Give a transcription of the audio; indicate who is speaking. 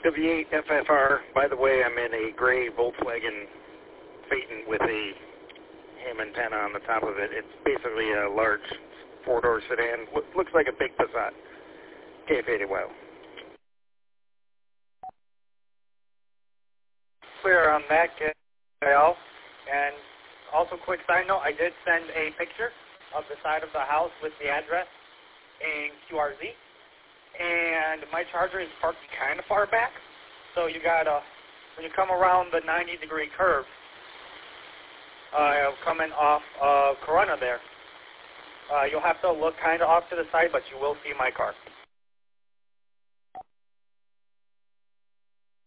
Speaker 1: W8 FFR. By the way, I'm in a gray Volkswagen Phaeton with a ham antenna on the top of it. It's basically a large four-door sedan. Looks like a big Passat. KF80 well.
Speaker 2: Clear on that, KL. And also, quick side note, I did send a picture of the side of the house with the address in QRZ. And my Charger is parked kind of far back. So you gotta, when you come around the 90-degree curve, coming off of Corona there, you'll have to look kind of off to the side, but you will see my car.